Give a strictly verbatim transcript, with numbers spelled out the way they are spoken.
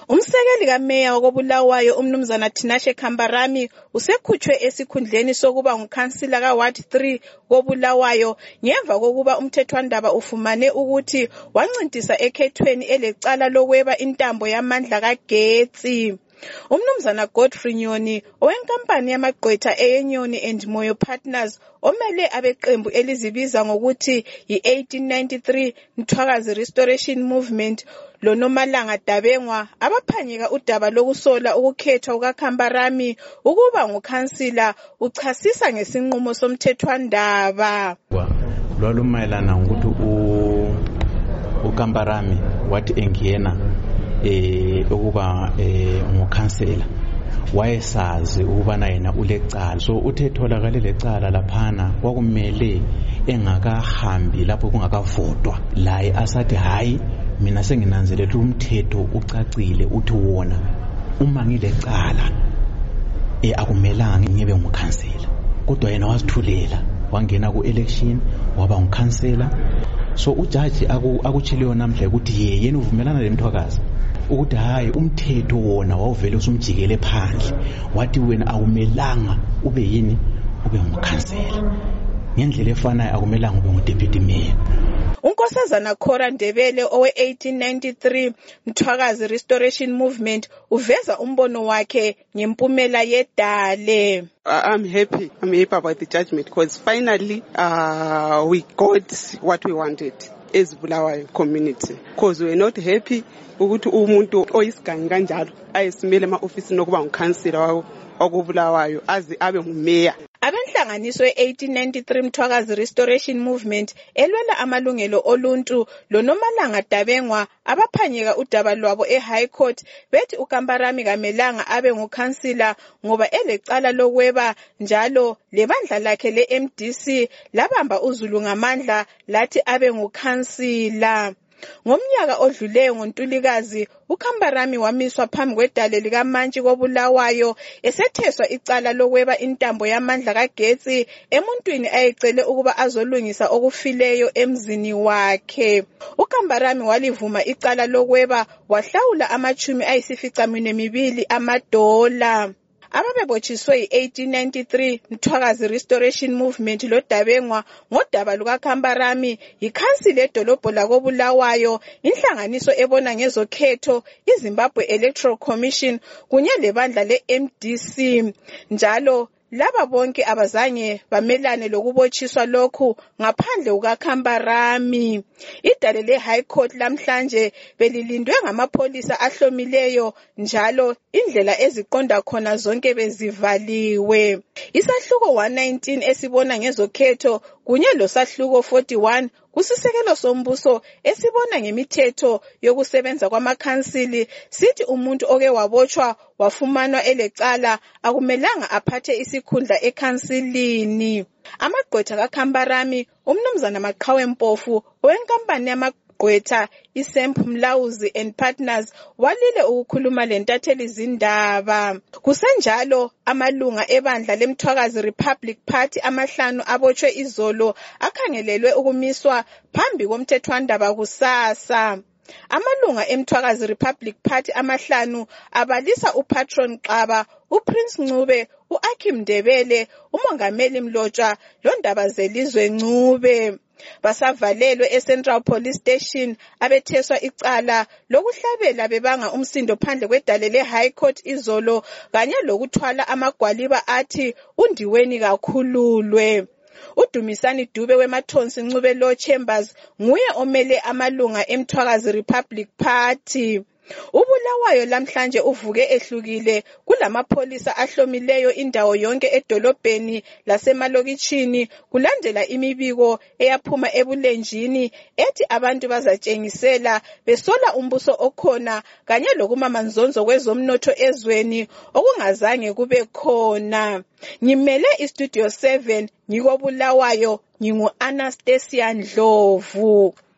Umsekeli kaMeya wakobulawayo umnumzana Tinashe Kambarami usekhutshwe esikhundleni sokuba ngukhansila kaWard three kobulawayo ngemva kokuba umthethwandaba ufumane ukuthi wancintisa ekhethweni elecala lokweba intambo yamandla kagetsi. Umnumzana Godfrey Nyoni owenkampani yamagqwetha eyenyoni and Moyo Partners omele abeqembu elizibiza ngokuthi yi-eighteen ninety-three Mthwakazi Restoration Movement loNomalanga Dabengwa abaphanyeka udaba lokusola ukukhethwa kukaKambarami ukuba ngukhansila uchasisa ngesinqumo somthethwandaba. Lwalumayelana ngokuthi uKambarami wathi engiyena eh ukuba eh ngukhansela wayesazi ukubana yena ulecala, so uthe tholakale lecala laphana kwakumele engakahambi lapho kungakavotwa laye asathi hayi mina senginanzelela umthetho ucacile uthi wona uma ngilecala eh akumelanga ngibe ngukhansela, kodwa yena wasithulela wangena ku election waba ngukhansela. So ujaji akuchiliyo namhla ukuthi ye yena uvumelana leMthwakazi ukuthi hayi umthetho wona wawuvele usumjikele phandle wathi wena akumelanga ube yini ube ngukhansela, ngendlela efanayo akumelanga ube ngudeputy mayor. Unkosazana Khora Ndebele owe eighteen ninety-three Mthwakazi Restoration Movement uveza umbono wakhe ngempumela yedale. I'm happy. I'm happy about the judgment because finally uh, we got what we wanted as Bulawayo community. Because we're not happy ukuthi umuntu oyisigangi kanjalo ayesimele ema-ofisini okuba ngukhansila wakobulawayo aze abe ngumeya. Abenhlanganiso ye-eighteen ninety-three Mthwakazi Restoration Movement elwela amalungelo oluntu loNomalanga Dabengwa abaphanyeka udaba lwabo eHigh Court bethi uKambarami kamelanga abe ngukhansila ngoba elecala lokweba, njalo lebandla lakhe le-M D C labamba uZulu ngamandla lathi abe ngukhansila. Ngomnyaka odluleyo ngoNtulikazi uKambarami wamiswa phambi kwedale likaMantshi kobulawayo esetheswa icala lokweba intambo yamandla kagetsi emuntwini ayecele ukuba azolungisa okufileyo emzini wakhe. uKambarami walivuma icala lokweba wahlawula amachumi ayisificaminwembili amadola. Ababebotshiswe yi-eighteen ninety-three Mthwakazi Restoration Movement loDabengwa ngodaba lukaKambarami yikhansila edolobho lakobulawayo, inhlanganiso ebona ngezokhetho iZimbabwe Electoral Commission kunye lebandla le-M D C. Njalo laba bonke abazange bamelane lokubotshiswa lokhu ngaphandle kukaKambarami. Idale le-High Court lamhlanje belilindwe ngamapholisa ahlomileyo, njalo indlela eziqonda khona zonke bezivaliwe. Isahluko one nineteen esibona ngezokhetho kunye losahluko forty-one kusisekelo sombuso esibona ngemithetho yokusebenza kwamakhansili sithi umuntu oke wabotshwa wafumanwa elecala akumelanga aphathe isikhundla ekhansilini. Amagqwetha kaKambarami umnumzana Maqhawe Mpofu owenkampani yamagqwetha iSemp Mlawuzi and Partners walile ukukhuluma lentatheli zindaba. Kusenjalo amalunga ebandla leMthwakazi Republic Party amahlanu abotshwe izolo akhangelelwe ukumiswa phambi komthethwandaba kusasa. Amalunga eMthwakazi Republic Party amahlanu abalisa uPatron Qaba, uPrince Ncube, uAkim Ndebele, uMongameli Mlotshwa loNdaba Zelizwe Ncube. Basavalelwe eCentral Police Station abetheswa icala lokuhlabela bebanga umsindo phandle kwedale le-High Court izolo kanye lokuthwala amagwaliba athi undiweni kakhululwe. uDumisani Dube weMathonsi Ncube Law Chambers nguye omele amalunga eMthwakazi Republic Party. Ubulawayo lamhlanje uvuke ehlukile kulamapholisa ahlomileyo indawo yonke edolobheni lasemalokitshini kulandela imibiko eyaphuma ebulenjini ethi abantu bazatshengisela besola umbuso okhona kanye lokumamanzonzo kwezomnotho ezweni okungazange kube khona. Ngimele iStudio seven ngikobulawayo, ngingu Anastasia Ndlovu.